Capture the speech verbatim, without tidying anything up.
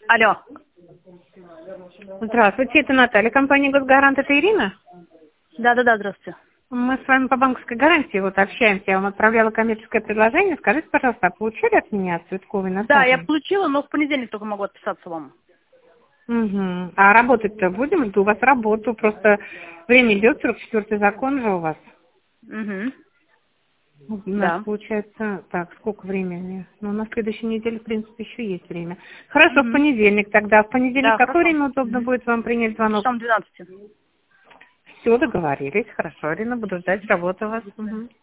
Алло. Здравствуйте, это Наталья, компания «Госгарант». Это Ирина? Да-да-да, здравствуйте. Мы с вами по банковской гарантии вот общаемся. Я вам отправляла коммерческое предложение. Скажите, пожалуйста, а получили от меня Цветковой Натальи? Да, я получила, но в понедельник только могу отписаться вам. Угу. А работать-то будем? Жду у вас работу. Просто время идет, сорок четвёртый закон же у вас. Угу. У нас Да. получается, так, сколько времени? Ну, на следующей неделе, в принципе, еще есть время. Хорошо, в Угу. понедельник тогда. В понедельник Да, какое хорошо. время удобно будет вам принять звонок? Часом двенадцати. Все, договорились. Хорошо, Ирина, буду ждать работы у вас. Угу.